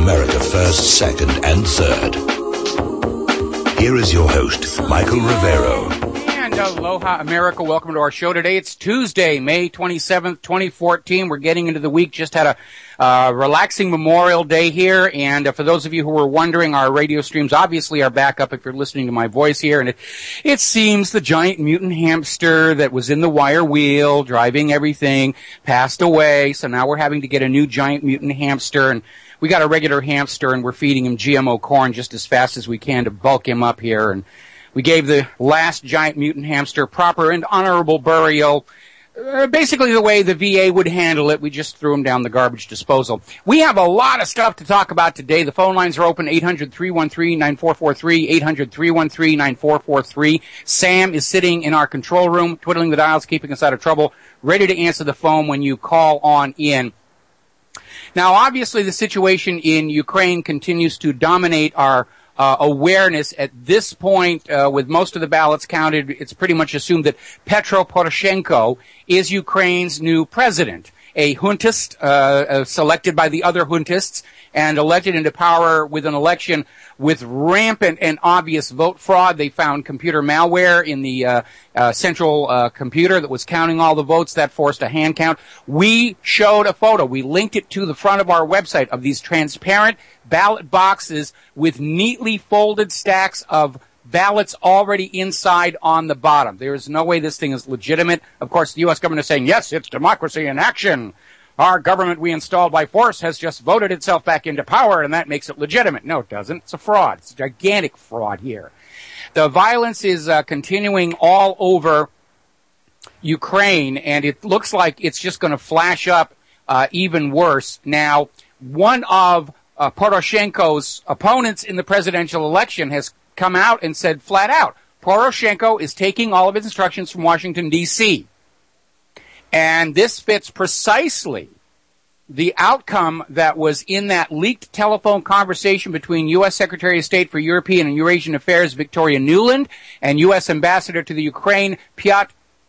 America first, second, and third. Here is your host, Michael Rivero. And aloha, America. Welcome to our show today. It's Tuesday, May 27th, 2014. We're getting into the week. Just had a relaxing Memorial Day here. And for those of you who were wondering, our radio streams obviously are back up if you're listening to my voice here. And it seems the giant mutant hamster that was in the wire wheel driving everything passed away. So now we're having to get a new giant mutant hamster. And we got a regular hamster, and we're feeding him GMO corn just as fast as we can to bulk him up here. And we gave the last giant mutant hamster proper and honorable burial, basically the way the VA would handle it. We just threw him down the garbage disposal. We have a lot of stuff to talk about today. The phone lines are open, 800-313-9443, 800-313-9443. Sam is sitting in our control room, twiddling the dials, keeping us out of trouble, ready to answer the phone when you call on in. Now, obviously, the situation in Ukraine continues to dominate our awareness. At this point, with most of the ballots counted, it's pretty much assumed that Petro Poroshenko is Ukraine's new president, a juntist selected by the other juntists and elected into power with an election with rampant and obvious vote fraud. They found computer malware in the central computer that was counting all the votes. That forced a hand count. We showed a photo. We linked it to the front of our website of these transparent ballot boxes with neatly folded stacks of ballots already inside on the bottom. There is no way this thing is legitimate. Of course, the U.S. government is saying, yes, it's democracy in action. Our government we installed by force has just voted itself back into power, and that makes it legitimate. No, it doesn't. It's a fraud. It's a gigantic fraud here. The violence is continuing all over Ukraine, and it looks like it's just going to flash up even worse. Now, one of Poroshenko's opponents in the presidential election has come out and said flat out, Poroshenko is taking all of his instructions from Washington, D.C., and this fits precisely the outcome that was in that leaked telephone conversation between U.S. Secretary of State for European and Eurasian Affairs Victoria Nuland and U.S. Ambassador to the Ukraine Pyotr.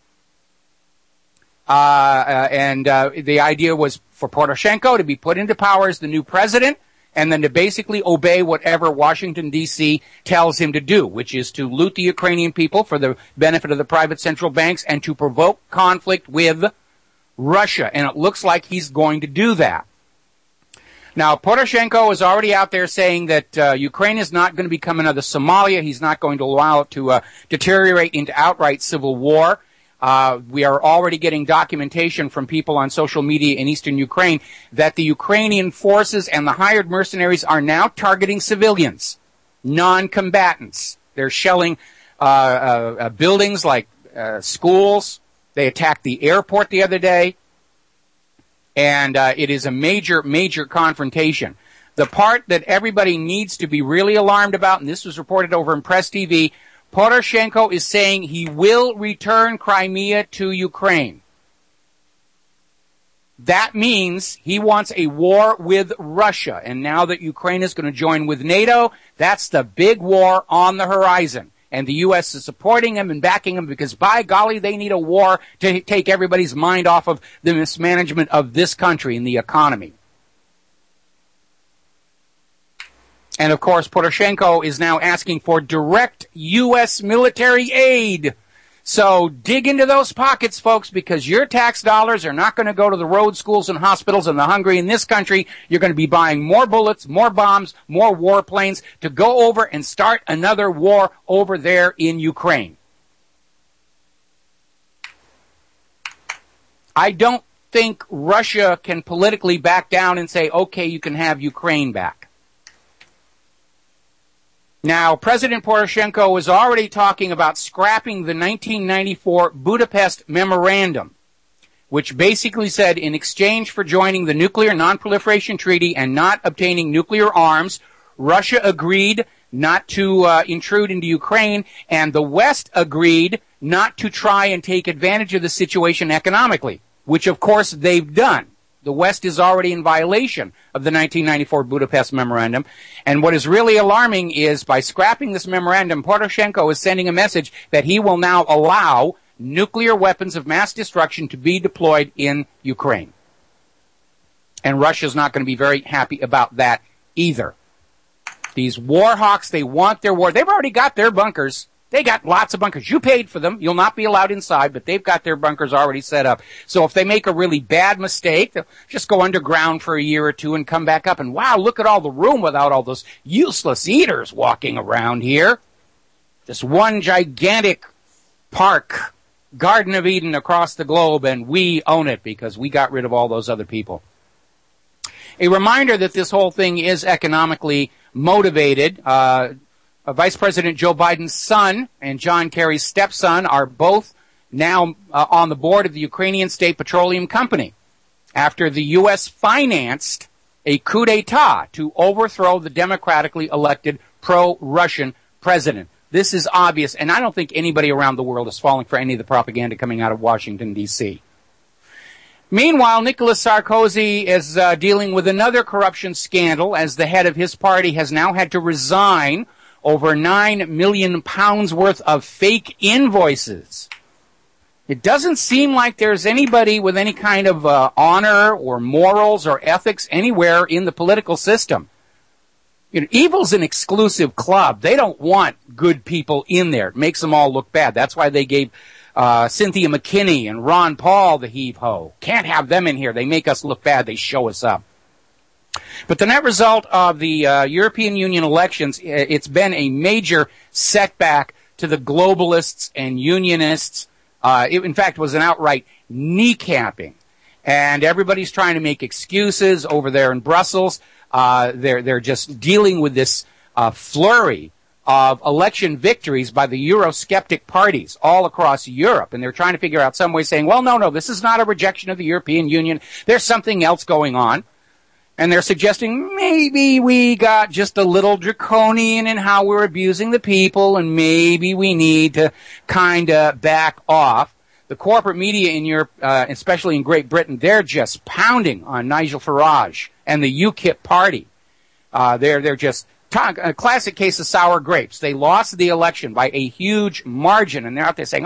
The idea was for Poroshenko to be put into power as the new president, and then to basically obey whatever Washington, D.C. tells him to do, which is to loot the Ukrainian people for the benefit of the private central banks and to provoke conflict with Russia. And it looks like he's going to do that. Now, Poroshenko is already out there saying that Ukraine is not going to become another Somalia. He's not going to allow it to deteriorate into outright civil war. We are already getting documentation from people on social media in eastern Ukraine that the Ukrainian forces and the hired mercenaries are now targeting civilians, non-combatants. They're shelling buildings like schools. They attacked the airport the other day. And it is a major, major confrontation. The part that everybody needs to be really alarmed about, and this was reported over in Press TV, Poroshenko is saying he will return Crimea to Ukraine. That means he wants a war with Russia. And now that Ukraine is going to join with NATO, that's the big war on the horizon. And the U.S. is supporting him and backing him because, by golly, they need a war to take everybody's mind off of the mismanagement of this country and the economy. And, of course, Poroshenko is now asking for direct U.S. military aid. So dig into those pockets, folks, because your tax dollars are not going to go to the road, schools, and hospitals and the hungry in this country. You're going to be buying more bullets, more bombs, more warplanes to go over and start another war over there in Ukraine. I don't think Russia can politically back down and say, okay, you can have Ukraine back. Now, President Poroshenko was already talking about scrapping the 1994 Budapest Memorandum, which basically said in exchange for joining the Nuclear Non-Proliferation Treaty and not obtaining nuclear arms, Russia agreed not to intrude into Ukraine, and the West agreed not to try and take advantage of the situation economically, which, of course, they've done. The West is already in violation of the 1994 Budapest Memorandum. And what is really alarming is by scrapping this memorandum, Poroshenko is sending a message that he will now allow nuclear weapons of mass destruction to be deployed in Ukraine. And Russia's not going to be very happy about that either. These war hawks, they want their war. They've already got their bunkers. They got lots of bunkers. You paid for them. You'll not be allowed inside, but they've got their bunkers already set up. So if they make a really bad mistake, they'll just go underground for a year or two and come back up. And wow, look at all the room without all those useless eaters walking around here. This one gigantic park, Garden of Eden across the globe, and we own it because we got rid of all those other people. A reminder that this whole thing is economically motivated. Vice President Joe Biden's son and John Kerry's stepson are both now on the board of the Ukrainian State Petroleum Company after the U.S. financed a coup d'etat to overthrow the democratically elected pro-Russian president. This is obvious, and I don't think anybody around the world is falling for any of the propaganda coming out of Washington, D.C. Meanwhile, Nicolas Sarkozy is dealing with another corruption scandal as the head of his party has now had to resign over £9 million worth of fake invoices. It doesn't seem like there's anybody with any kind of honor or morals or ethics anywhere in the political system. You know, evil's an exclusive club. They don't want good people in there. It makes them all look bad. That's why they gave Cynthia McKinney and Ron Paul the heave-ho. Can't have them in here. They make us look bad. They show us up. But the net result of the European Union elections, it's been a major setback to the globalists and unionists. It, in fact, was an outright kneecapping. And everybody's trying to make excuses over there in Brussels. They're just dealing with this flurry of election victories by the Eurosceptic parties all across Europe. And they're trying to figure out some way saying, well, no, this is not a rejection of the European Union. There's something else going on. And they're suggesting maybe we got just a little draconian in how we're abusing the people, and maybe we need to kind of back off. The corporate media in Europe, especially in Great Britain, they're just pounding on Nigel Farage and the UKIP party. They're just a classic case of sour grapes. They lost the election by a huge margin, and they're out there saying,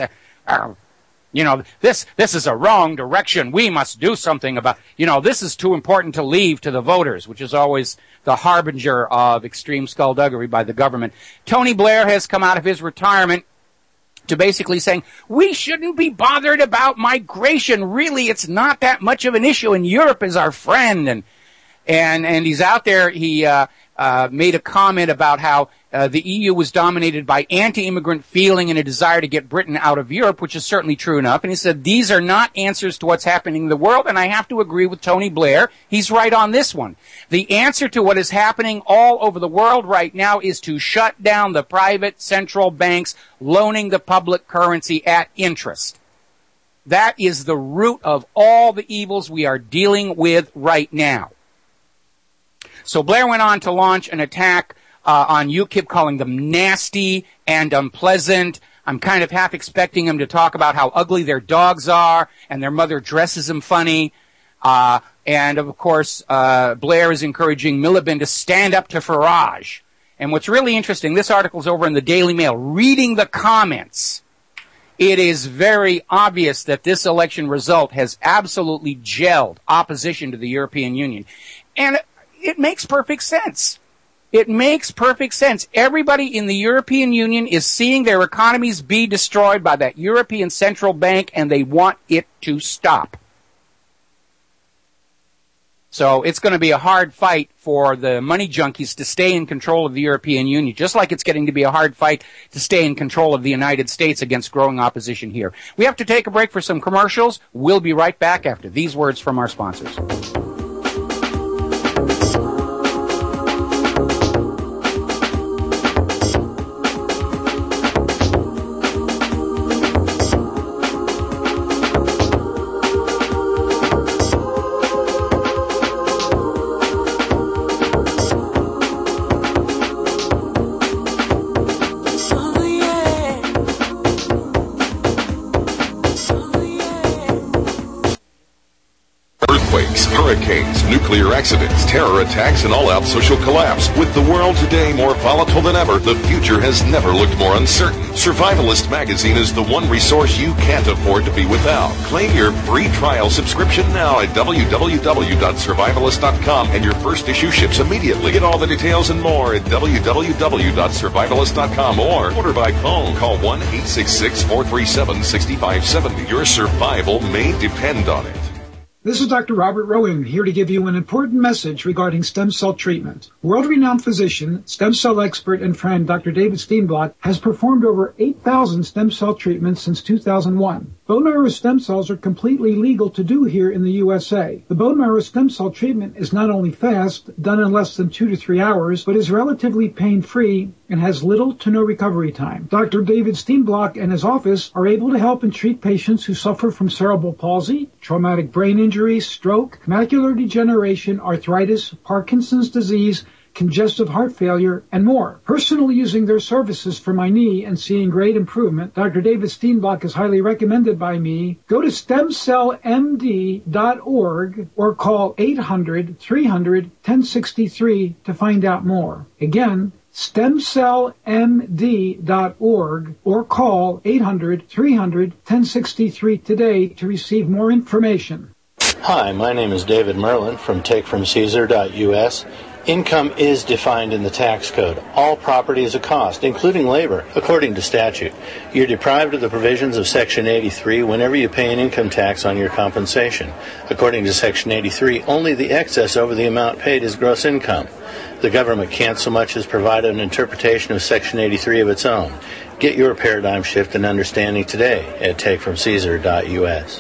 this is a wrong direction. We must do something about, this is too important to leave to the voters, which is always the harbinger of extreme skullduggery by the government. Tony Blair has come out of his retirement to basically saying, we shouldn't be bothered about migration. Really, it's not that much of an issue, and Europe is our friend. And he's out there. He made a comment about how the EU was dominated by anti-immigrant feeling and a desire to get Britain out of Europe, which is certainly true enough. And he said, these are not answers to what's happening in the world, and I have to agree with Tony Blair. He's right on this one. The answer to what is happening all over the world right now is to shut down the private central banks loaning the public currency at interest. That is the root of all the evils we are dealing with right now. So Blair went on to launch an attack on UKIP, calling them nasty and unpleasant. I'm kind of half expecting him to talk about how ugly their dogs are and their mother dresses them funny. And of course, Blair is encouraging Miliband to stand up to Farage. And what's really interesting, this article's over in the Daily Mail. Reading the comments, it is very obvious that this election result has absolutely gelled opposition to the European Union. And it makes perfect sense. It makes perfect sense. Everybody in the European Union is seeing their economies be destroyed by that European Central Bank, and they want it to stop. So it's going to be a hard fight for the money junkies to stay in control of the European Union, just like it's getting to be a hard fight to stay in control of the United States against growing opposition here. We have to take a break for some commercials. We'll be right back after these words from our sponsors. nuclear accidents, terror attacks, and all-out social collapse. With the world today more volatile than ever, the future has never looked more uncertain. Survivalist Magazine is the one resource you can't afford to be without. Claim your free trial subscription now at www.survivalist.com, and your first issue ships immediately. Get all the details and more at www.survivalist.com or order by phone. Call 1-866-437-6570. Your survival may depend on it. This is Dr. Robert Rowan, here to give you an important message regarding stem cell treatment. World-renowned physician, stem cell expert, and friend Dr. David Steenblock has performed over 8,000 stem cell treatments since 2001. Bone marrow stem cells are completely legal to do here in the USA. The bone marrow stem cell treatment is not only fast, done in less than 2 to 3 hours, but is relatively pain-free and has little to no recovery time. Dr. David Steenblock and his office are able to help and treat patients who suffer from cerebral palsy, traumatic brain injury, stroke, macular degeneration, arthritis, Parkinson's disease, congestive heart failure, and more. Personally using their services for my knee and seeing great improvement, Dr. David Steenblock is highly recommended by me. Go to stemcellmd.org or call 800-300-1063 to find out more. Again, stemcellmd.org or call 800-300-1063 today to receive more information. Hi, my name is David Merlin from takefromcaesar.us. Income is defined in the tax code. All property is a cost, including labor, according to statute. You're deprived of the provisions of Section 83 whenever you pay an income tax on your compensation. According to Section 83, only the excess over the amount paid is gross income. The government can't so much as provide an interpretation of Section 83 of its own. Get your paradigm shift and understanding today at takefromcaesar.us.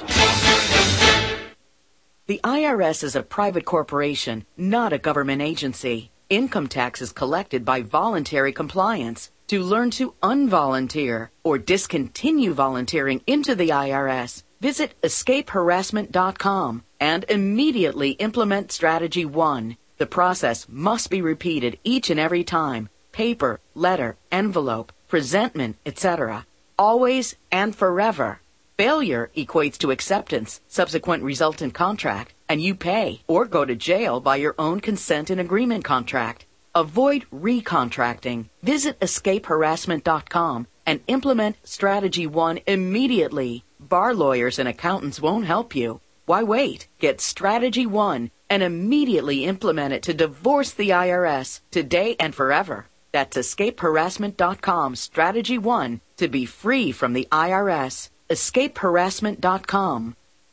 The IRS is a private corporation, not a government agency. Income tax is collected by voluntary compliance. To learn to unvolunteer or discontinue volunteering into the IRS, visit escapeharassment.com and immediately implement Strategy 1. The process must be repeated each and every time. Paper, letter, envelope, presentment, etc. Always and forever. Failure equates to acceptance, subsequent resultant contract, and you pay or go to jail by your own consent and agreement contract. Avoid recontracting. Visit escapeharassment.com and implement Strategy 1 immediately. Bar lawyers and accountants won't help you. Why wait? Get Strategy 1 and immediately implement it to divorce the IRS today and forever. That's escapeharassment.com, Strategy 1, to be free from the IRS. escapeharassment.com.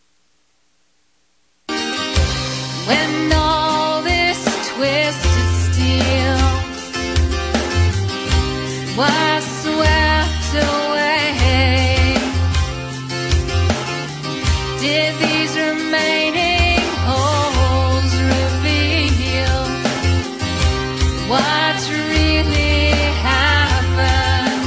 When all this twisted steel was swept away, did these remaining holes reveal what's really happened?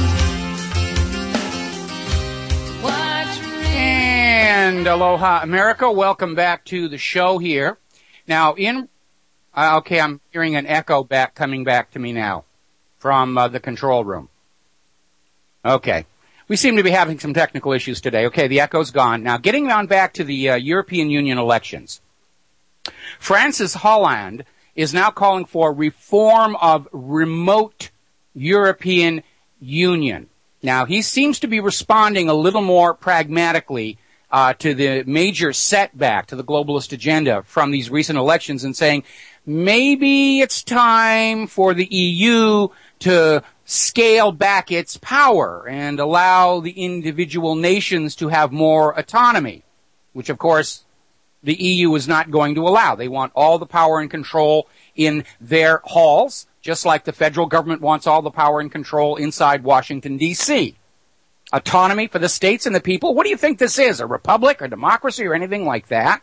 And aloha, America. Welcome back to the show here. Now, okay, I'm hearing an echo coming back to me now from the control room. Okay. We seem to be having some technical issues today. Okay, the echo's gone. Now, getting on back to the European Union elections. Francis Hollande is now calling for reform of remote European Union. Now, he seems to be responding a little more pragmatically to the major setback to the globalist agenda from these recent elections and saying maybe it's time for the EU to scale back its power and allow the individual nations to have more autonomy, which, of course, the EU is not going to allow. They want all the power and control in their halls, just like the federal government wants all the power and control inside Washington, D.C. Autonomy for the states and the people. What do you think this is? A republic, a democracy, or anything like that?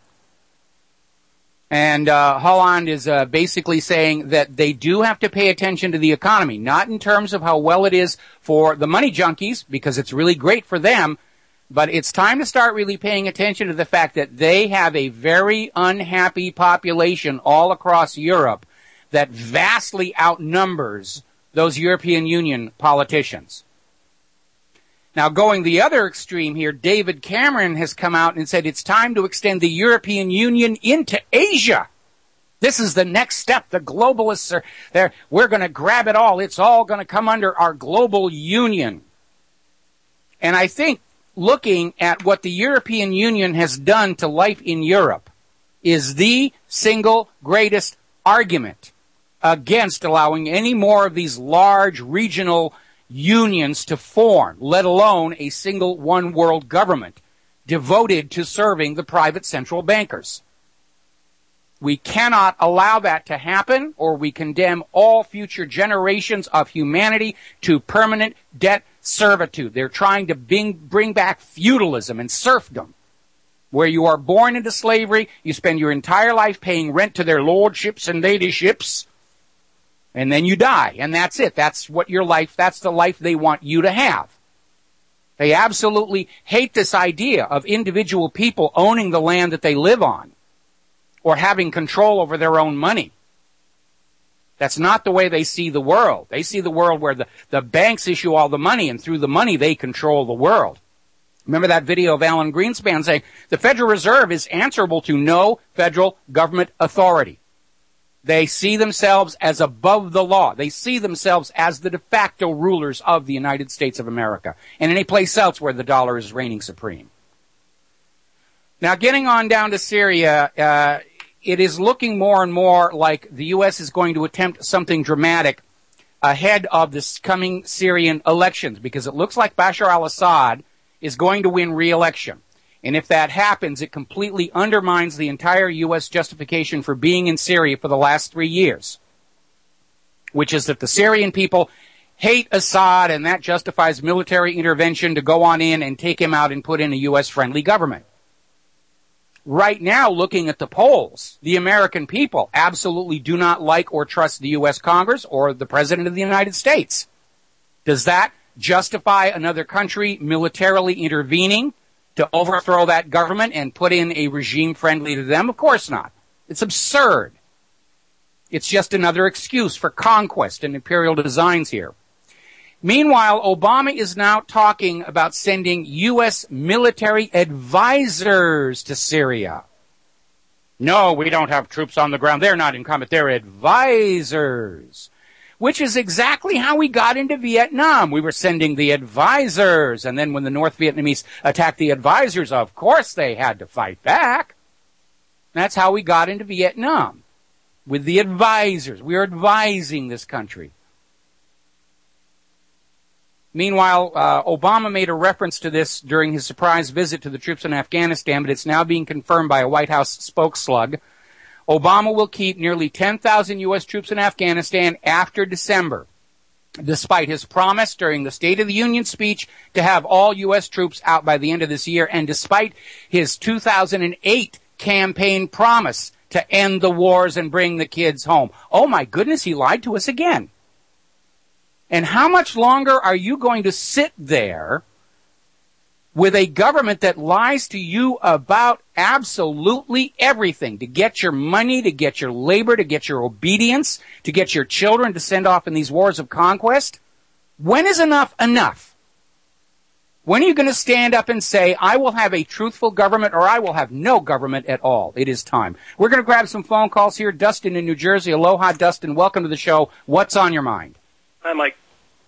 And Hollande is basically saying that they do have to pay attention to the economy, not in terms of how well it is for the money junkies, because it's really great for them, but it's time to start really paying attention to the fact that they have a very unhappy population all across Europe that vastly outnumbers those European Union politicians. Now, going the other extreme here, David Cameron has come out and said it's time to extend the European Union into Asia. This is the next step. The globalists are there. We're going to grab it all. It's all going to come under our global union. And I think looking at what the European Union has done to life in Europe is the single greatest argument against allowing any more of these large regional unions to form, let alone a single one world government devoted to serving the private central bankers. We cannot allow that to happen, or we condemn all future generations of humanity to permanent debt servitude. They're trying to bring back feudalism and serfdom, where you are born into slavery, you spend your entire life paying rent to their lordships and ladyships, and then you die, and that's it. That's what your life, that's the life they want you to have. They absolutely hate this idea of individual people owning the land that they live on, or having control over their own money. That's not the way they see the world. They see the world where the banks issue all the money, and through the money they control the world. Remember that video of Alan Greenspan saying the Federal Reserve is answerable to no federal government authority. They see themselves as above the law. They see themselves as the de facto rulers of the United States of America and any place else where the dollar is reigning supreme. Now, getting on down to Syria, it is looking more and more like the U.S. is going to attempt something dramatic ahead of this coming Syrian elections, because it looks like Bashar al-Assad is going to win re-election. And if that happens, it completely undermines the entire U.S. justification for being in Syria for the last 3 years, which is that the Syrian people hate Assad, and that justifies military intervention to go on in and take him out and put in a U.S.-friendly government. Right now, looking at the polls, the American people absolutely do not like or trust the U.S. Congress or the President of the United States. Does that justify another country militarily intervening to overthrow that government and put in a regime friendly to them? Of course not. It's absurd. It's just another excuse for conquest and imperial designs here. Meanwhile, Obama is now talking about sending U.S. military advisors to Syria. No, we don't have troops on the ground. They're not in combat. They're advisors, which is exactly how we got into Vietnam. We were sending the advisors, and then when the North Vietnamese attacked the advisors, of course they had to fight back. That's how we got into Vietnam, with the advisors. We are advising this country. Meanwhile, Obama made a reference to this during his surprise visit to the troops in Afghanistan, but it's now being confirmed by a White House spokeslug. Obama will keep nearly 10,000 U.S. troops in Afghanistan after December, despite his promise during the State of the Union speech to have all U.S. troops out by the end of this year, and despite his 2008 campaign promise to end the wars and bring the kids home. Oh my goodness, he lied to us again. And how much longer are you going to sit there with a government that lies to you about absolutely everything, to get your money, to get your labor, to get your obedience, to get your children to send off in these wars of conquest? When is enough enough? When are you going to stand up and say, I will have a truthful government, or I will have no government at all? It is time. We're going to grab some phone calls here. Dustin in New Jersey. Aloha, Dustin. Welcome to the show. What's on your mind? Hi, Mike.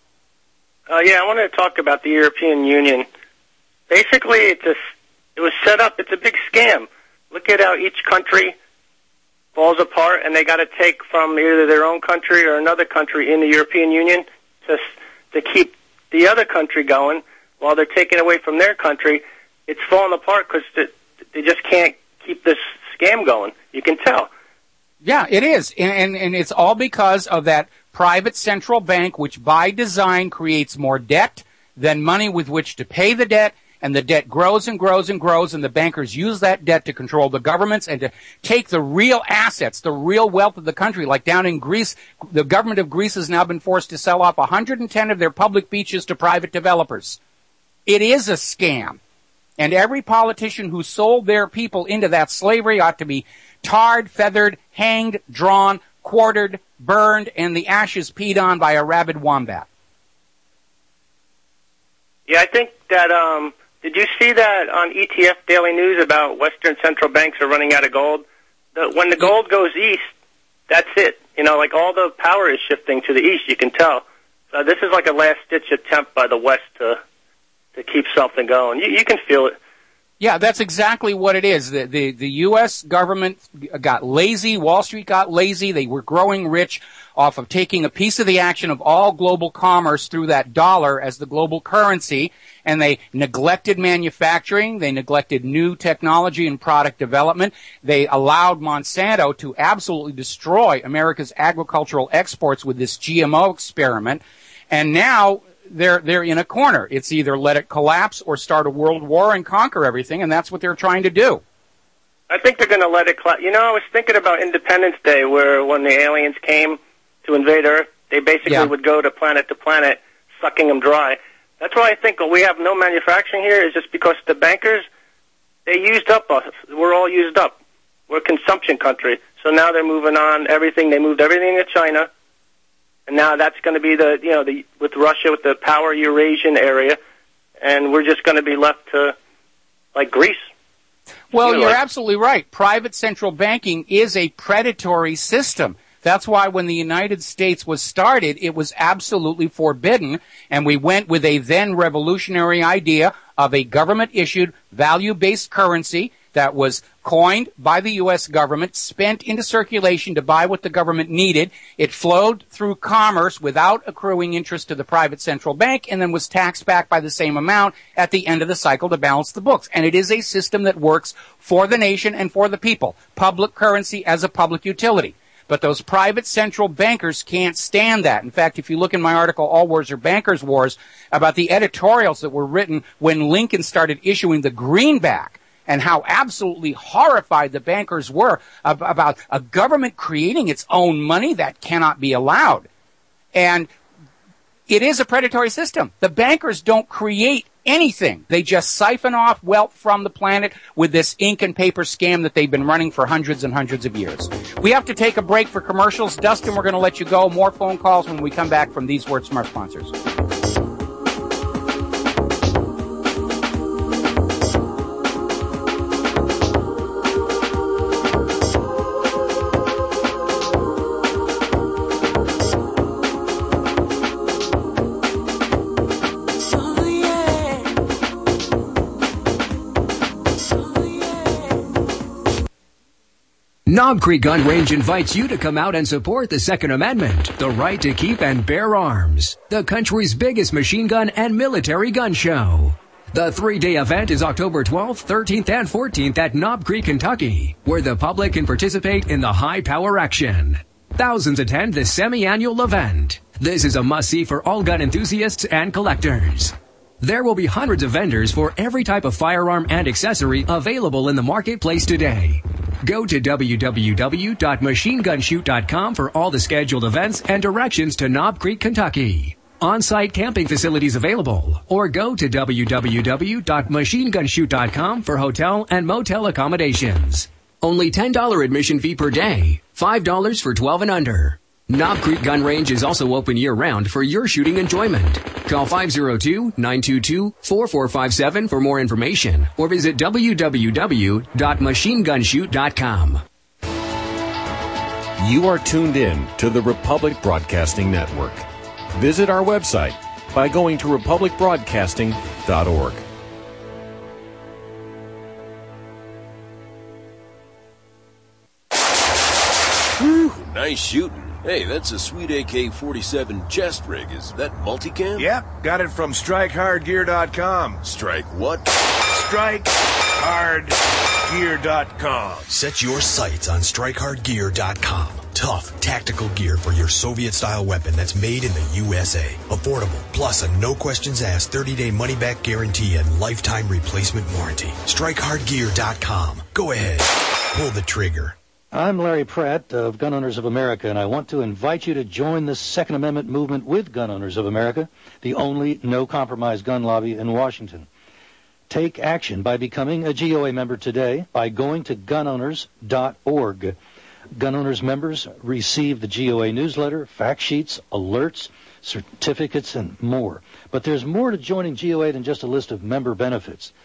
I wanted to talk about the European Union. Basically, it was set up. It's a big scam. Look at how each country falls apart, and they got to take from either their own country or another country in the European Union to keep the other country going while they're taking away from their country. It's falling apart because they just can't keep this scam going. You can tell. Yeah, it is. And it's all because of that private central bank, which by design creates more debt than money with which to pay the debt, and the debt grows and grows and grows, and the bankers use that debt to control the governments and to take the real assets, the real wealth of the country. Like down in Greece, the government of Greece has now been forced to sell off 110 of their public beaches to private developers. It is a scam. And every politician who sold their people into that slavery ought to be tarred, feathered, hanged, drawn, quartered, burned, and the ashes peed on by a rabid wombat. Yeah, I think that, did you see that on ETF Daily News about Western central banks are running out of gold? When the gold goes east, that's it. You know, like all the power is shifting to the east, you can tell. So this is like a last-ditch attempt by the West to keep something going. You can feel it. Yeah, that's exactly what it is. The U.S. government got lazy. Wall Street got lazy. They were growing rich off of taking a piece of the action of all global commerce through that dollar as the global currency, and they neglected manufacturing. They neglected new technology and product development. They allowed Monsanto to absolutely destroy America's agricultural exports with this GMO experiment, and now they're in a corner. It's either let it collapse or start a world war and conquer everything, and that's what they're trying to do. I think they're going to let it collapse. You know, I was thinking about Independence Day, where when the aliens came to invade Earth, they basically would go to planet, sucking them dry. That's why I think we have no manufacturing here is just because the bankers, they used up us. We're all used up. We're a consumption country. So now they're moving on everything. They moved everything to China. And now that's going to be with Russia, with the power Eurasian area, and we're just going to be left to, like Greece. Well, you're absolutely right. Private central banking is a predatory system. That's why when the United States was started, it was absolutely forbidden, and we went with a then revolutionary idea of a government-issued value-based currency that was coined by the U.S. government, spent into circulation to buy what the government needed. It flowed through commerce without accruing interest to the private central bank, and then was taxed back by the same amount at the end of the cycle to balance the books. And it is a system that works for the nation and for the people. Public currency as a public utility. But those private central bankers can't stand that. In fact, if you look in my article, All Wars Are Bankers' Wars, about the editorials that were written when Lincoln started issuing the greenback, and how absolutely horrified the bankers were about a government creating its own money, that cannot be allowed. And it is a predatory system. The bankers don't create anything. They just siphon off wealth from the planet with this ink and paper scam that they've been running for hundreds and hundreds of years. We have to take a break for commercials. Dustin, we're going to let you go. More phone calls when we come back from these words from our sponsors. Knob Creek Gun Range invites you to come out and support the Second Amendment, the right to keep and bear arms, the country's biggest machine gun and military gun show. The 3-day event is October 12th, 13th, and 14th at Knob Creek, Kentucky, where the public can participate in the high-power action. Thousands attend this semi-annual event. This is a must-see for all gun enthusiasts and collectors. There will be hundreds of vendors for every type of firearm and accessory available in the marketplace today. Go to www.machinegunshoot.com for all the scheduled events and directions to Knob Creek, Kentucky. On-site camping facilities available, or go to www.machinegunshoot.com for hotel and motel accommodations. Only $10 admission fee per day, $5 for 12 and under. Knob Creek Gun Range is also open year-round for your shooting enjoyment. Call 502-922-4457 for more information, or visit www.machinegunshoot.com. You are tuned in to the Republic Broadcasting Network. Visit our website by going to republicbroadcasting.org. Whew, nice shooting. Hey, that's a sweet AK-47 chest rig. Is that multicam? Yep, got it from StrikeHardGear.com. Strike what? StrikeHardGear.com. Set your sights on StrikeHardGear.com. Tough, tactical gear for your Soviet-style weapon that's made in the USA. Affordable, plus a no-questions-asked 30-day money-back guarantee and lifetime replacement warranty. StrikeHardGear.com. Go ahead. Pull the trigger. I'm Larry Pratt of Gun Owners of America, and I want to invite you to join the Second Amendment movement with Gun Owners of America, the only no-compromise gun lobby in Washington. Take action by becoming a GOA member today by going to gunowners.org. Gun Owners members receive the GOA newsletter, fact sheets, alerts, certificates, and more. But there's more to joining GOA than just a list of member benefits.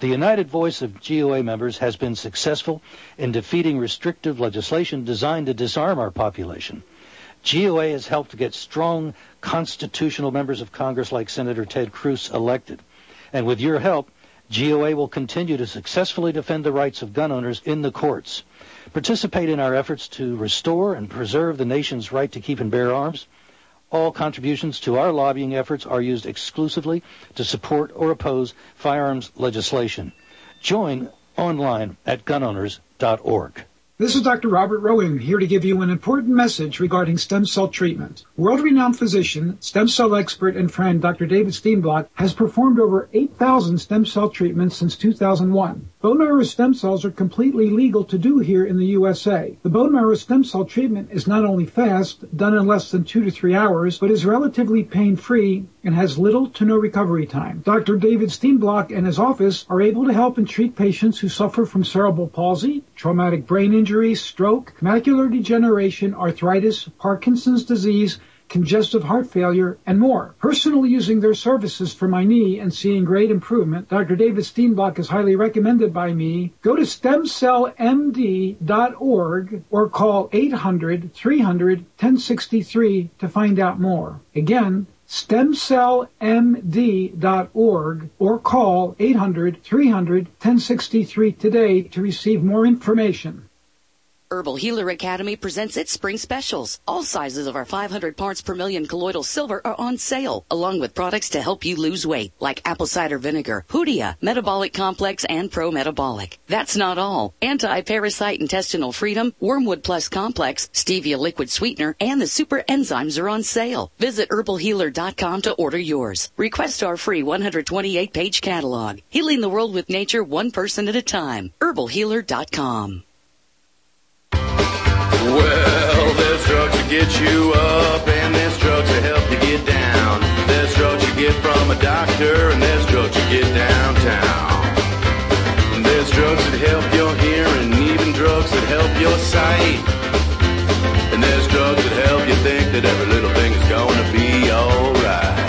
The united voice of GOA members has been successful in defeating restrictive legislation designed to disarm our population. GOA has helped to get strong constitutional members of Congress like Senator Ted Cruz elected. And with your help, GOA will continue to successfully defend the rights of gun owners in the courts. Participate in our efforts to restore and preserve the nation's right to keep and bear arms. All contributions to our lobbying efforts are used exclusively to support or oppose firearms legislation. Join online at gunowners.org. This is Dr. Robert Rowan here to give you an important message regarding stem cell treatment. World-renowned physician, stem cell expert, and friend Dr. David Steenblock has performed over 8,000 stem cell treatments since 2001. Bone marrow stem cells are completely legal to do here in the USA. The bone marrow stem cell treatment is not only fast, done in less than 2 to 3 hours, but is relatively pain-free and has little to no recovery time. Dr. David Steenblock and his office are able to help and treat patients who suffer from cerebral palsy, traumatic brain injury, stroke, macular degeneration, arthritis, Parkinson's disease, congestive heart failure, and more. Personally using their services for my knee and seeing great improvement, Dr. David Steenblock is highly recommended by me. Go to stemcellmd.org or call 800-300-1063 to find out more. Again, stemcellmd.org or call 800-300-1063 today to receive more information. Herbal Healer Academy presents its spring specials. All sizes of our 500 parts per million colloidal silver are on sale, along with products to help you lose weight, like apple cider vinegar, Hoodia, Metabolic Complex, and Pro Metabolic. That's not all. Anti-Parasite Intestinal Freedom, Wormwood Plus Complex, Stevia Liquid Sweetener, and the Super Enzymes are on sale. Visit herbalhealer.com to order yours. Request our free 128-page catalog. Healing the world with nature, one person at a time. herbalhealer.com. Well, there's drugs to get you up, and there's drugs to help you get down. There's drugs you get from a doctor, and there's drugs you get downtown. And there's drugs that help your hearing, even drugs that help your sight. And there's drugs that help you think that every little thing is gonna be alright.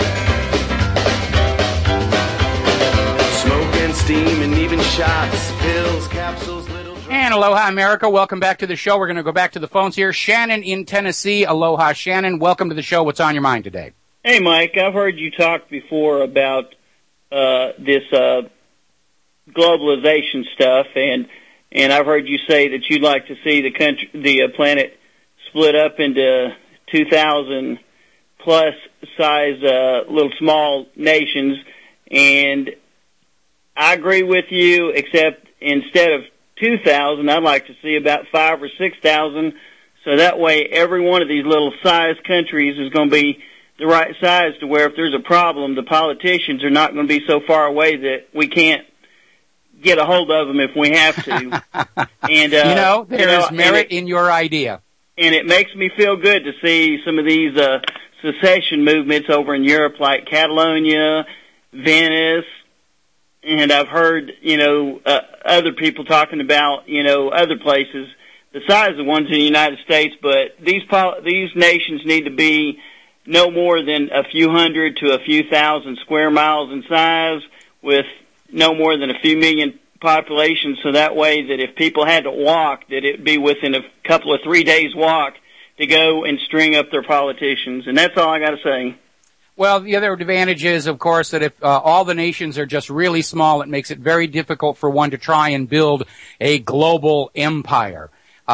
Smoke and steam and even shots, pills, capsules. And aloha, America. Welcome back to the show. We're going to go back to the phones here. Shannon in Tennessee. Aloha, Shannon. Welcome to the show. What's on your mind today? Hey, Mike. I've heard you talk before about this globalization stuff, and I've heard you say that you'd like to see the planet split up into 2,000 plus size little small nations, and I agree with you, except instead of 2,000, I'd like to see about 5,000 or 6,000, so that way every one of these little size countries is going to be the right size to where if there's a problem, the politicians are not going to be so far away that we can't get a hold of them if we have to. And there is merit in your idea. And it makes me feel good to see some of these secession movements over in Europe, like Catalonia, Venice. And I've heard, other people talking about, other places besides the ones in the United States. But these nations need to be no more than a few hundred to a few thousand square miles in size, with no more than a few million population. So that way, that if people had to walk, that it'd be within a couple of 3 days walk to go and string up their politicians. And that's all I got to say. Well, the other advantage is, of course, that if all the nations are just really small, it makes it very difficult for one to try and build a global empire.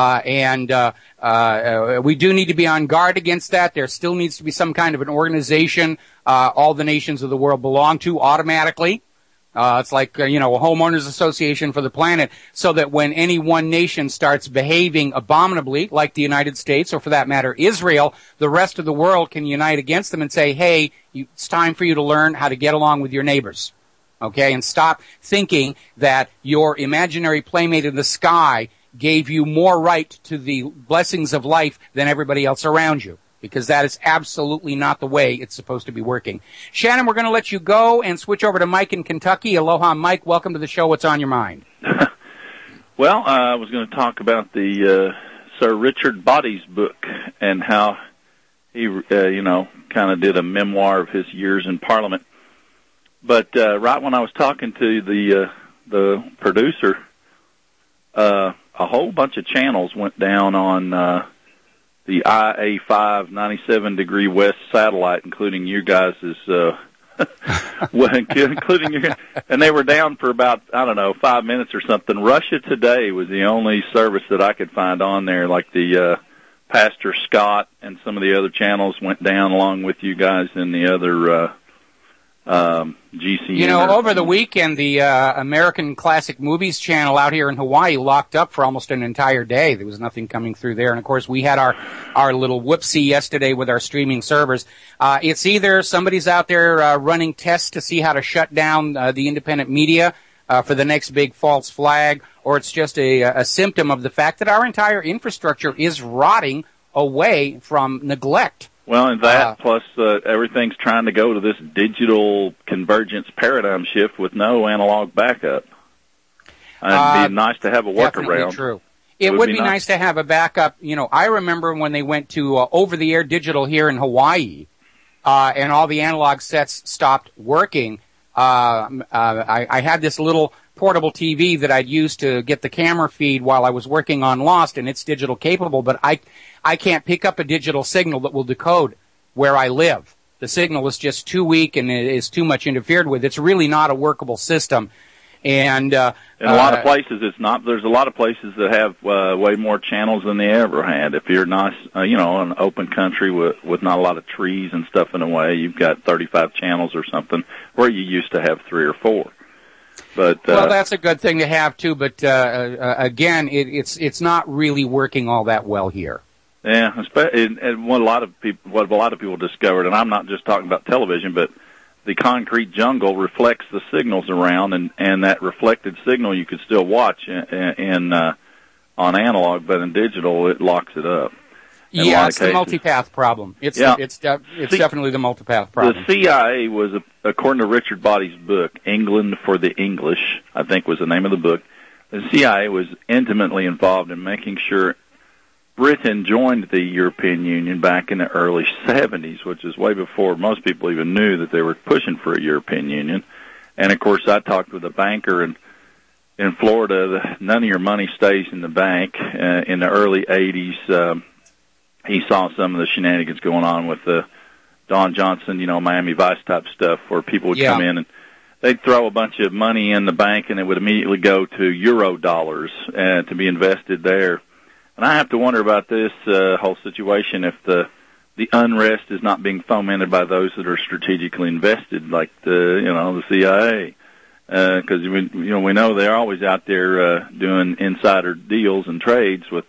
We do need to be on guard against that. There still needs to be some kind of an organization all the nations of the world belong to automatically. It's like, a homeowners association for the planet, so that when any one nation starts behaving abominably, like the United States, or for that matter, Israel, the rest of the world can unite against them and say, hey, it's time for you to learn how to get along with your neighbors. Okay? And stop thinking that your imaginary playmate in the sky gave you more right to the blessings of life than everybody else around you. Because that is absolutely not the way it's supposed to be working. Shannon, we're going to let you go and switch over to Mike in Kentucky. Aloha, Mike. Welcome to the show. What's on your mind? Well, I was going to talk about the Sir Richard Bodies book and how he, kind of did a memoir of his years in Parliament. But right when I was talking to the the producer, a whole bunch of channels went down on the IA5 97-degree west satellite, including you guys' including your, and they were down for about, 5 minutes or something. Russia Today was the only service that I could find on there, like the Pastor Scott and some of the other channels went down along with you guys and the other GCN. Over the weekend, the American Classic Movies channel out here in Hawaii locked up for almost an entire day. There was nothing coming through there. And, of course, we had our little whoopsie yesterday with our streaming servers. It's either somebody's out there running tests to see how to shut down the independent media for the next big false flag, or it's just a symptom of the fact that our entire infrastructure is rotting away from neglect. Well, and that plus everything's trying to go to this digital convergence paradigm shift with no analog backup. It'd be nice to have a workaround. Definitely true. It would be nice to have a backup. I remember when they went to over-the-air digital here in Hawaii, and all the analog sets stopped working. I had this little portable TV that I'd used to get the camera feed while I was working on Lost, and it's digital capable, but I can't pick up a digital signal that will decode where I live. The signal is just too weak and it is too much interfered with. It's really not a workable system. And in a lot of places, it's not. There's a lot of places that have way more channels than they ever had. If you're nice, an open country with not a lot of trees and stuff in the way, you've got 35 channels or something, where you used to have 3 or 4. But well, that's a good thing to have too. But again, it's not really working all that well here. Yeah, and what a lot of people discovered, and I'm not just talking about television, but the concrete jungle reflects the signals around, and that reflected signal you could still watch on analog, but in digital it locks it up. Yeah, it's the multipath problem. It's definitely the multipath problem. The CIA was, according to Richard Body's book, England for the English, I think was the name of the book. The CIA was intimately involved in making sure Britain joined the European Union back in the early 70s, which is way before most people even knew that they were pushing for a European Union. And, of course, I talked with a banker in Florida. None of your money stays in the bank. In the early 80s, he saw some of the shenanigans going on with Don Johnson, Miami Vice type stuff, where people would come in and they'd throw a bunch of money in the bank and it would immediately go to euro dollars to be invested there. And I have to wonder about this whole situation if the unrest is not being fomented by those that are strategically invested, like the CIA, because we know they're always out there doing insider deals and trades with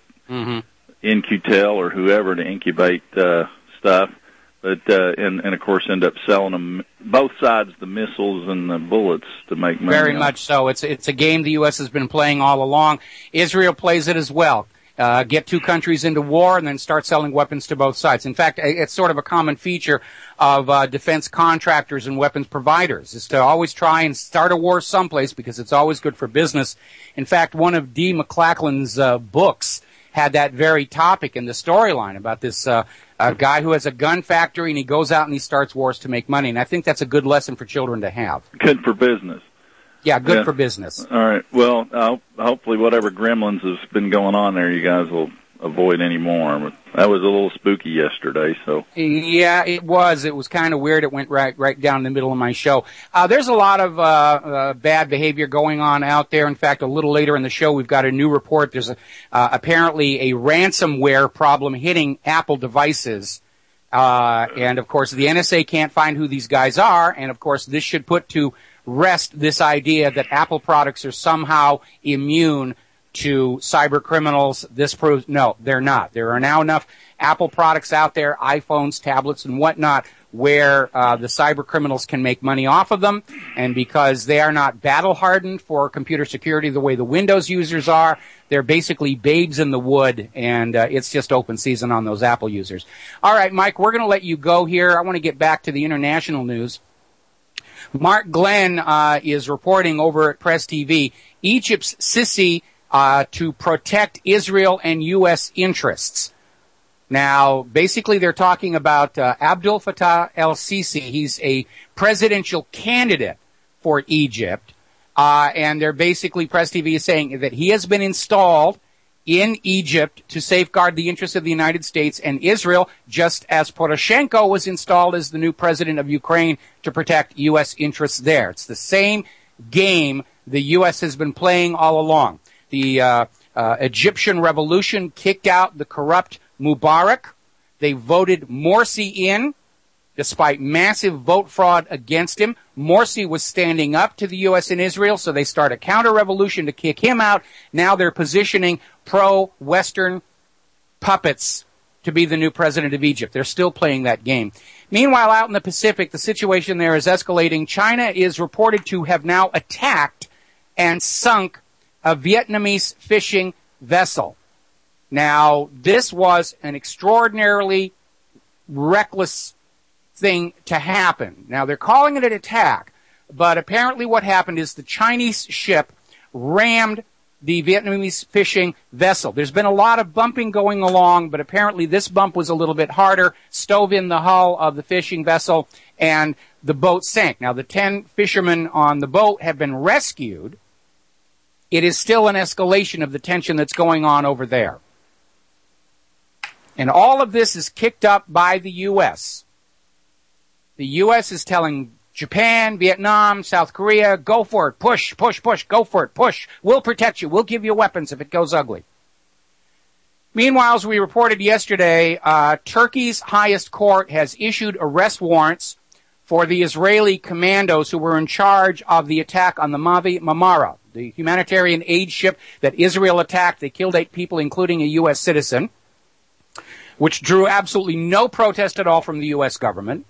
In-Q-Tel or whoever to incubate stuff, but and of course end up selling them both sides the missiles and the bullets to make money. Very much so. It's a game the U.S. has been playing all along. Israel plays it as well. Get two countries into war and then start selling weapons to both sides. In fact, it's sort of a common feature of defense contractors and weapons providers is to always try and start a war someplace because it's always good for business. In fact, one of D. McLachlan's books had that very topic in the storyline about this guy who has a gun factory and he goes out and he starts wars to make money. And I think that's a good lesson for children to have. Good for business. Yeah, good for business. All right. Well, hopefully whatever gremlins has been going on there, you guys will avoid any more. But that was a little spooky yesterday, so. Yeah, it was. It was kind of weird. It went right down the middle of my show. There's a lot of bad behavior going on out there. In fact, a little later in the show, we've got a new report. There's apparently a ransomware problem hitting Apple devices. And, of course, the NSA can't find who these guys are. And, of course, this should put to rest this idea that Apple products are somehow immune to cyber criminals. This proves, no, they're not. There are now enough Apple products out there, iPhones, tablets, and whatnot, where the cyber criminals can make money off of them. And because they are not battle hardened for computer security the way the Windows users are, they're basically babes in the wood, and it's just open season on those Apple users. All right, Mike, we're going to let you go here. I want to get back to the international news. Mark Glenn is reporting over at Press TV, Egypt's Sisi to protect Israel and U.S. interests. Now, basically they're talking about Abdel Fattah el-Sisi. He's a presidential candidate for Egypt. And they're basically, Press TV is saying that he has been installed in Egypt to safeguard the interests of the United States and Israel, just as Poroshenko was installed as the new president of Ukraine to protect U.S. interests there. It's the same game the U.S. has been playing all along. The Egyptian revolution kicked out the corrupt Mubarak. They voted Morsi in, despite massive vote fraud against him. Morsi was standing up to the U.S. and Israel, so they start a counter-revolution to kick him out. Now they're positioning pro-Western puppets to be the new president of Egypt. They're still playing that game. Meanwhile, out in the Pacific, the situation there is escalating. China is reported to have now attacked and sunk a Vietnamese fishing vessel. Now, this was an extraordinarily reckless thing to happen. Now, they're calling it an attack, but apparently what happened is the Chinese ship rammed the Vietnamese fishing vessel. There's been a lot of bumping going along, but apparently this bump was a little bit harder, stove in the hull of the fishing vessel, and the boat sank. Now, the 10 fishermen on the boat have been rescued. It is still an escalation of the tension that's going on over there. And all of this is kicked up by the U.S. The U.S. is telling Japan, Vietnam, South Korea, go for it, push, push, push, go for it, push. We'll protect you. We'll give you weapons if it goes ugly. Meanwhile, as we reported yesterday, Turkey's highest court has issued arrest warrants for the Israeli commandos who were in charge of the attack on the Mavi Marmara, the humanitarian aid ship that Israel attacked. They killed 8 people, including a U.S. citizen, which drew absolutely no protest at all from the U.S. government.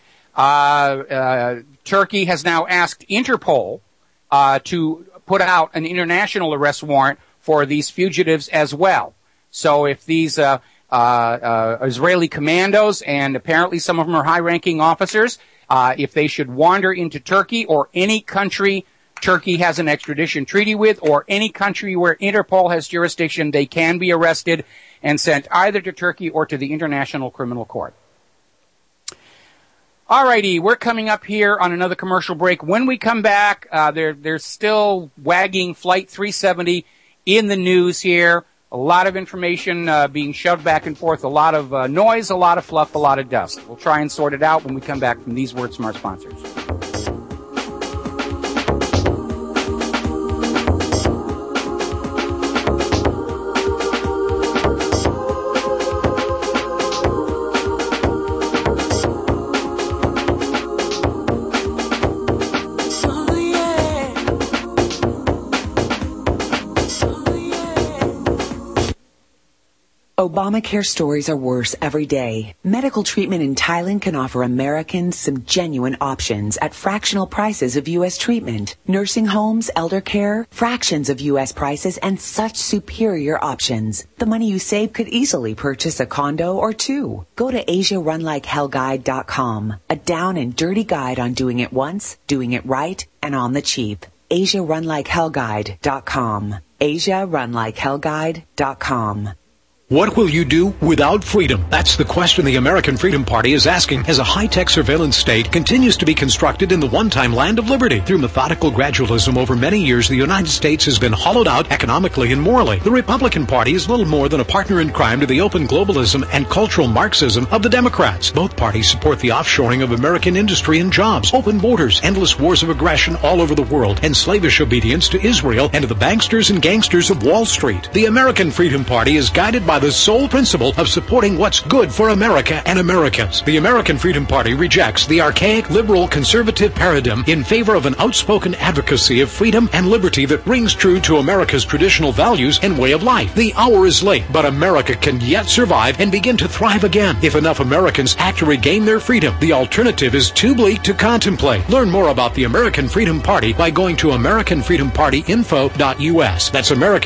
Turkey has now asked Interpol to put out an international arrest warrant for these fugitives as well. So if these Israeli commandos, and apparently some of them are high-ranking officers, if they should wander into Turkey or any country Turkey has an extradition treaty with, or any country where Interpol has jurisdiction, they can be arrested and sent either to Turkey or to the International Criminal Court. Alrighty, we're coming up here on another commercial break. When we come back, they're still wagging Flight 370 in the news here. A lot of information being shoved back and forth, a lot of noise, a lot of fluff, a lot of dust. We'll try and sort it out when we come back from these words from our sponsors. Obamacare stories are worse every day. Medical treatment in Thailand can offer Americans some genuine options at fractional prices of U.S. treatment. Nursing homes, elder care, fractions of U.S. prices, and such superior options. The money you save could easily purchase a condo or 2. Go to AsiaRunLikeHellGuide.com. A down and dirty guide on doing it once, doing it right, and on the cheap. AsiaRunLikeHellGuide.com. AsiaRunLikeHellGuide.com. What will you do without freedom? That's the question the American Freedom Party is asking as a high-tech surveillance state continues to be constructed in the one-time land of liberty. Through methodical gradualism over many years, the United States has been hollowed out economically and morally. The Republican Party is little more than a partner in crime to the open globalism and cultural Marxism of the Democrats. Both parties support the offshoring of American industry and jobs, open borders, endless wars of aggression all over the world, and slavish obedience to Israel and to the banksters and gangsters of Wall Street. The American Freedom Party is guided by the sole principle of supporting what's good for America and Americans. The American Freedom Party rejects the archaic liberal conservative paradigm in favor of an outspoken advocacy of freedom and liberty that rings true to America's traditional values and way of life. The hour is late, but America can yet survive and begin to thrive again if enough Americans act to regain their freedom. The alternative is too bleak to contemplate. Learn more about the American Freedom Party by going to AmericanFreedomPartyInfo.us. That's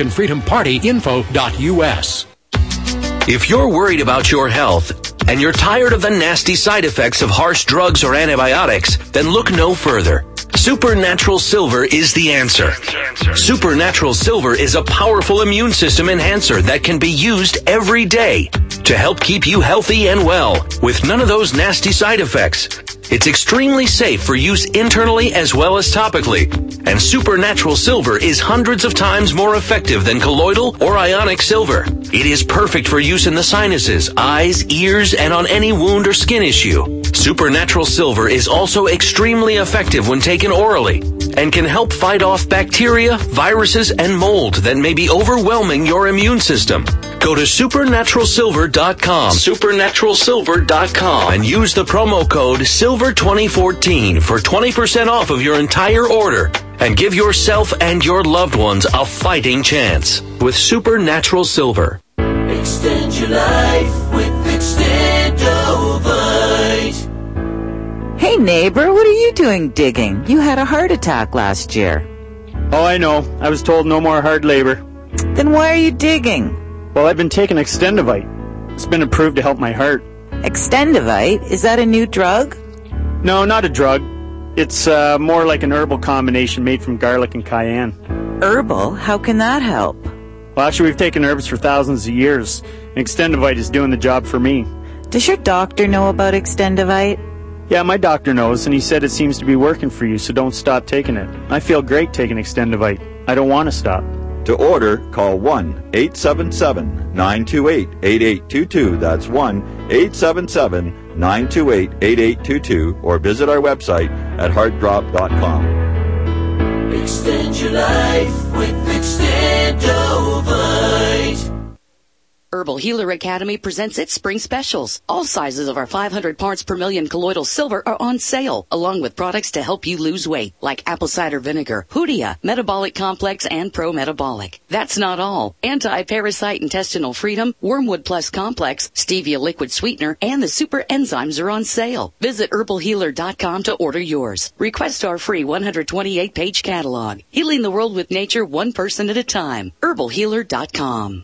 AmericanFreedomPartyInfo.us. If you're worried about your health and you're tired of the nasty side effects of harsh drugs or antibiotics, then look no further. Supernatural Silver is the answer. Supernatural Silver is a powerful immune system enhancer that can be used every day to help keep you healthy and well with none of those nasty side effects. It's extremely safe for use internally as well as topically. And Supernatural Silver is hundreds of times more effective than colloidal or ionic silver. It is perfect for use in the sinuses, eyes, ears, and on any wound or skin issue. Supernatural Silver is also extremely effective when taken orally and can help fight off bacteria, viruses, and mold that may be overwhelming your immune system. Go to supernaturalsilver.com, supernaturalsilver.com, and use the promo code SILVER2014 for 20% off of your entire order. And give yourself and your loved ones a fighting chance with Supernatural Silver. Extend your life with Extendovite. Hey neighbor, what are you doing digging? You had a heart attack last year. Oh, I know. I was told no more hard labor. Then why are you digging? Well, I've been taking Extendovite. It's been approved to help my heart. Extendovite? Is that a new drug? No, not a drug. It's more like an herbal combination made from garlic and cayenne. Herbal? How can that help? Well, actually, we've taken herbs for thousands of years, and Extendovite is doing the job for me. Does your doctor know about Extendovite? Yeah, my doctor knows, and he said it seems to be working for you, so don't stop taking it. I feel great taking Extendovite. I don't want to stop. To order, call 1-877-928-8822. That's 1-877-928-8822. Or visit our website at heartdrop.com. Extend your life with Extendovite. Herbal Healer Academy presents its spring specials. All sizes of our 500 parts per million colloidal silver are on sale, along with products to help you lose weight, like apple cider vinegar, Hoodia, Metabolic Complex, and Pro Metabolic. That's not all. Anti-Parasite Intestinal Freedom, Wormwood Plus Complex, Stevia Liquid Sweetener, and the Super Enzymes are on sale. Visit herbalhealer.com to order yours. Request our free 128-page catalog. Healing the world with nature one person at a time. herbalhealer.com.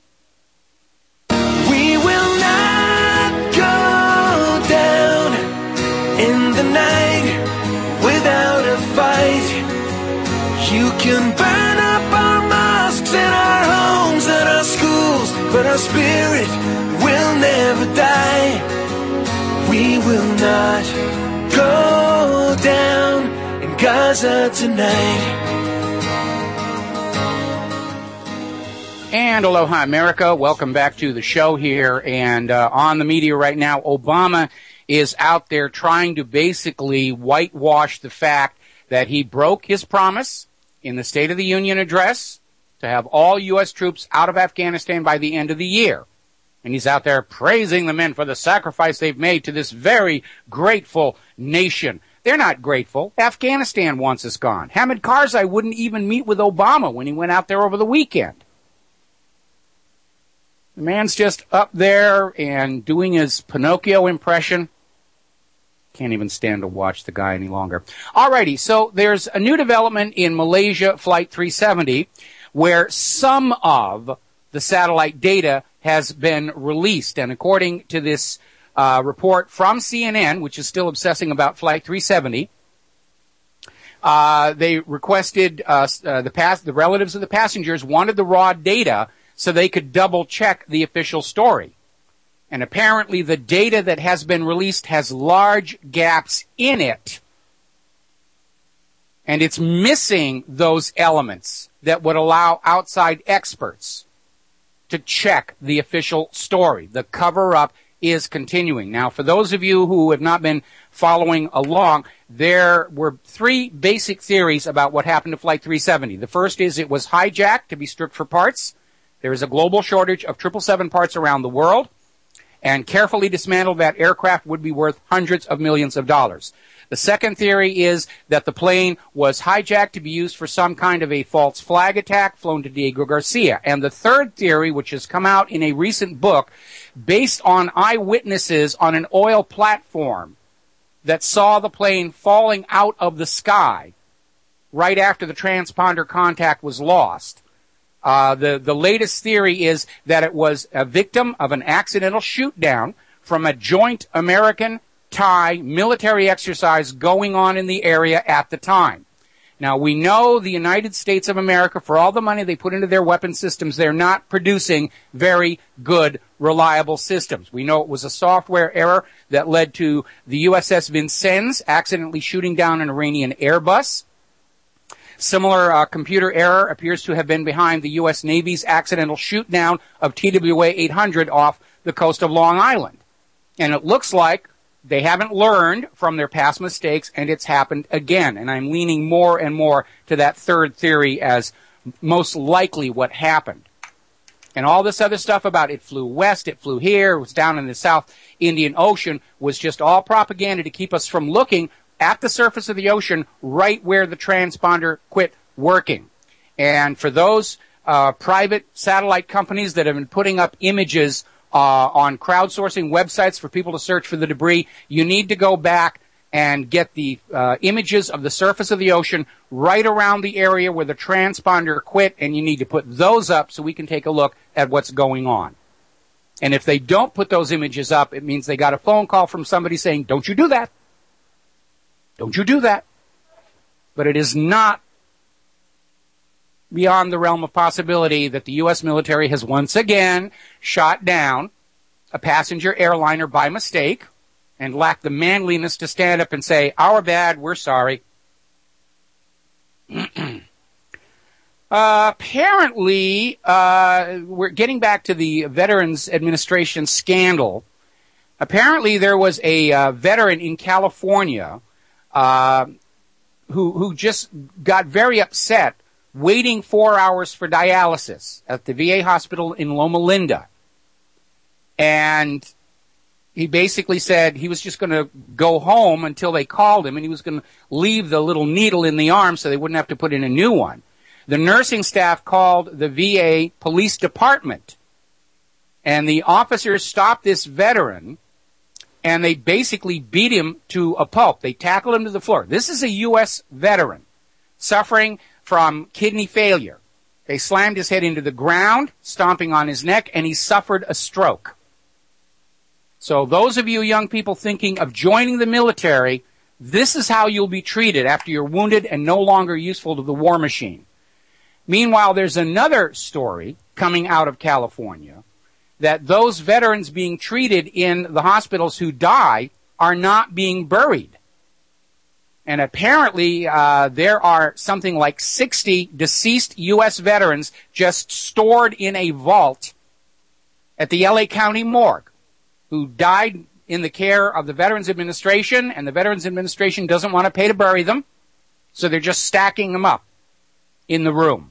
We will not go down in the night without a fight. You can burn up our mosques and our homes and our schools, but our spirit will never die. We will not go down in Gaza tonight. And aloha, America. Welcome back to the show here. And on the media right now, Obama is out there trying to basically whitewash the fact that he broke his promise in the State of the Union address to have all U.S. troops out of Afghanistan by the end of the year. And he's out there praising the men for the sacrifice they've made to this very grateful nation. They're not grateful. Afghanistan wants us gone. Hamid Karzai wouldn't even meet with Obama when he went out there over the weekend. The man's just up there and doing his Pinocchio impression. Can't even stand to watch the guy any longer. Alrighty, so there's a new development in Malaysia Flight 370 where some of the satellite data has been released. And according to this report from CNN, which is still obsessing about Flight 370, they requested the relatives of the passengers wanted the raw data so they could double-check the official story. And apparently the data that has been released has large gaps in it. And it's missing those elements that would allow outside experts to check the official story. The cover-up is continuing. Now, for those of you who have not been following along, there were three basic theories about what happened to Flight 370. The first is it was hijacked to be stripped for parts. There is a global shortage of 777 parts around the world, and carefully dismantled, that aircraft would be worth hundreds of millions of dollars. The second theory is that the plane was hijacked to be used for some kind of a false flag attack flown to Diego Garcia. And the third theory, which has come out in a recent book, based on eyewitnesses on an oil platform that saw the plane falling out of the sky right after the transponder contact was lost. The latest theory is that it was a victim of an accidental shoot down from a joint American-Thai military exercise going on in the area at the time. Now, we know the United States of America, for all the money they put into their weapon systems, they're not producing very good, reliable systems. We know it was a software error that led to the USS Vincennes accidentally shooting down an Iranian Airbus. Similar computer error appears to have been behind the U.S. Navy's accidental shoot down of TWA 800 off the coast of Long Island. And it looks like they haven't learned from their past mistakes, and it's happened again. And I'm leaning more and more to that third theory as most likely what happened. And all this other stuff about it flew west, it flew here, it was down in the South Indian Ocean was just all propaganda to keep us from looking at the surface of the ocean right where the transponder quit working. And for those private satellite companies that have been putting up images on crowdsourcing websites for people to search for the debris, you need to go back and get the images of the surface of the ocean right around the area where the transponder quit, and you need to put those up so we can take a look at what's going on. And if they don't put those images up, it means they got a phone call from somebody saying, don't you do that. Don't you do that. But it is not beyond the realm of possibility that the U.S. military has once again shot down a passenger airliner by mistake and lacked the manliness to stand up and say, our bad, we're sorry. Apparently, we're getting back to the Veterans Administration scandal. Apparently, there was a veteran in California who just got very upset waiting 4 hours for dialysis at the VA hospital in Loma Linda. And he basically said he was just going to go home until they called him, and he was going to leave the little needle in the arm so they wouldn't have to put in a new one. The nursing staff called the VA police department, and the officers stopped this veteran, and they basically beat him to a pulp. They tackled him to the floor. This is a U.S. veteran suffering from kidney failure. They slammed his head into the ground, stomping on his neck, and he suffered a stroke. So those of you young people thinking of joining the military, this is how you'll be treated after you're wounded and no longer useful to the war machine. Meanwhile, there's another story coming out of California that those veterans being treated in the hospitals who die are not being buried. And apparently, there are something like 60 deceased U.S. veterans just stored in a vault at the L.A. County morgue who died in the care of the Veterans Administration, and the Veterans Administration doesn't want to pay to bury them, so they're just stacking them up in the room.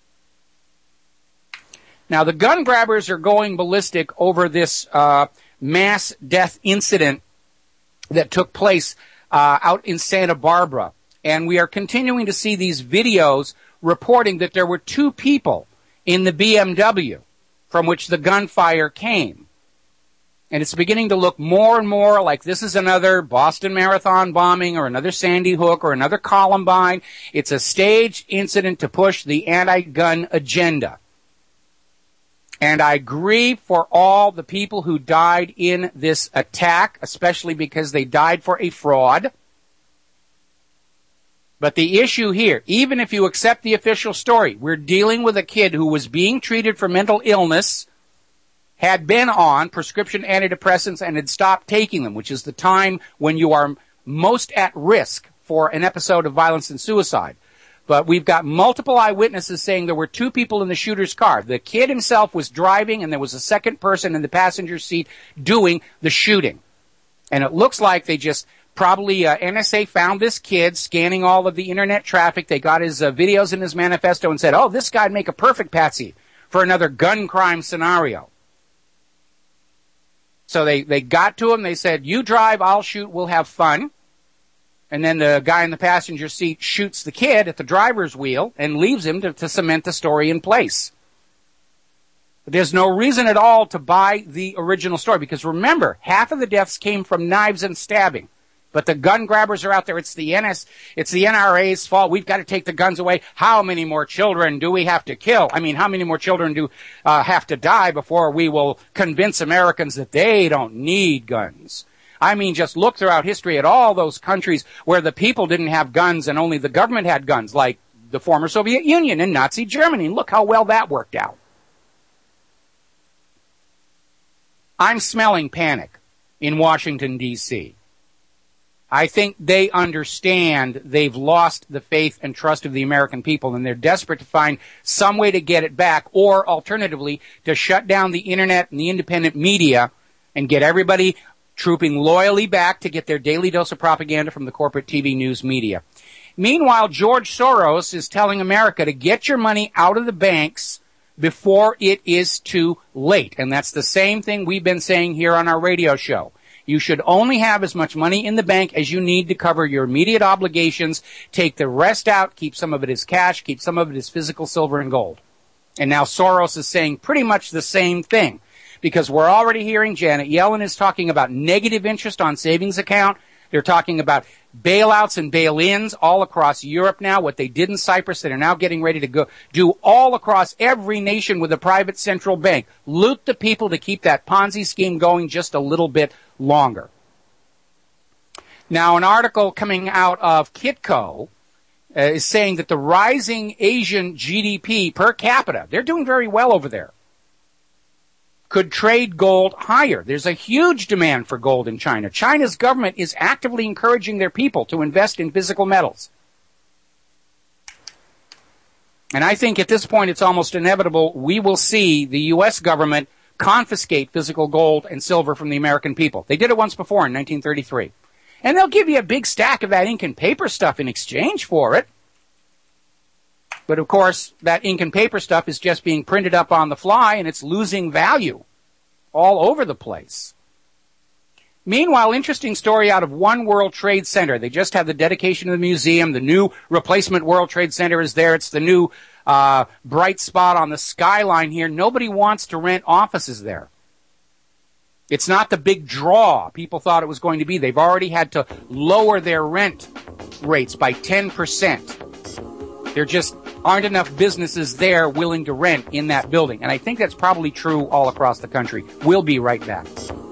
Now, the gun grabbers are going ballistic over this mass death incident that took place out in Santa Barbara. And we are continuing to see these videos reporting that there were 2 people in the BMW from which the gunfire came. And it's beginning to look more and more like this is another Boston Marathon bombing or another Sandy Hook or another Columbine. It's a staged incident to push the anti-gun agenda. And I grieve for all the people who died in this attack, especially because they died for a fraud. But the issue here, even if you accept the official story, we're dealing with a kid who was being treated for mental illness, had been on prescription antidepressants and had stopped taking them, which is the time when you are most at risk for an episode of violence and suicide. But we've got multiple eyewitnesses saying there were 2 people in the shooter's car. The kid himself was driving, and there was a second person in the passenger seat doing the shooting. And it looks like they just probably NSA found this kid scanning all of the internet traffic. They got his videos in his manifesto and said, oh, this guy'd make a perfect patsy for another gun crime scenario. So they got to him. They said, you drive, I'll shoot, we'll have fun. And then the guy in the passenger seat shoots the kid at the driver's wheel and leaves him to cement the story in place. But there's no reason at all to buy the original story, because remember, half of the deaths came from knives and stabbing. But the gun grabbers are out there. It's the NRA's fault. We've got to take the guns away. How many more children do we have to kill? I mean, how many more children do have to die before we will convince Americans that they don't need guns? I mean, just look throughout history at all those countries where the people didn't have guns and only the government had guns, like the former Soviet Union and Nazi Germany. Look how well that worked out. I'm smelling panic in Washington, D.C. I think they understand they've lost the faith and trust of the American people, and they're desperate to find some way to get it back, or alternatively, to shut down the internet and the independent media and get everybody trooping loyally back to get their daily dose of propaganda from the corporate TV news media. Meanwhile, George Soros is telling America to get your money out of the banks before it is too late. And that's the same thing we've been saying here on our radio show. You should only have as much money in the bank as you need to cover your immediate obligations. Take the rest out, keep some of it as cash, keep some of it as physical silver and gold. And now Soros is saying pretty much the same thing, because we're already hearing Janet Yellen is talking about negative interest on savings account. They're talking about bailouts and bail-ins all across Europe now, what they did in Cyprus that are now getting ready to go do all across every nation with a private central bank. Loot the people to keep that Ponzi scheme going just a little bit longer. Now, an article coming out of Kitco is saying that the rising Asian GDP per capita, they're doing very well over there, could trade gold higher. There's a huge demand for gold in China. China's government is actively encouraging their people to invest in physical metals. And I think at this point it's almost inevitable we will see the U.S. government confiscate physical gold and silver from the American people. They did it once before in 1933. And they'll give you a big stack of that ink and paper stuff in exchange for it. But of course, that ink and paper stuff is just being printed up on the fly, and it's losing value all over the place. Meanwhile, interesting story out of One World Trade Center. They just had the dedication of the museum. The new replacement World Trade Center is there. It's the new bright spot on the skyline here. Nobody wants to rent offices there. It's not the big draw people thought it was going to be. They've already had to lower their rent rates by 10%. There just aren't enough businesses there willing to rent in that building. And I think that's probably true all across the country. We'll be right back.